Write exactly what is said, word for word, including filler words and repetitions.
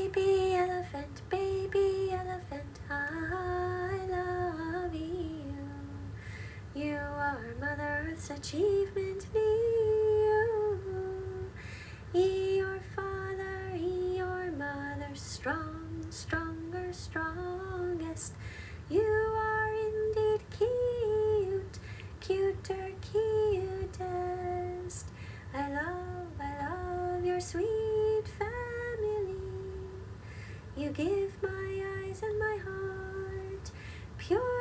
Baby elephant, baby elephant, I love you. You are Mother Earth's achievement, you. Ye your father, ye your mother, strong, stronger, strongest. You are indeed cute, cuter, cutest. I love, I love your sweet family. You give my eyes and my heart pure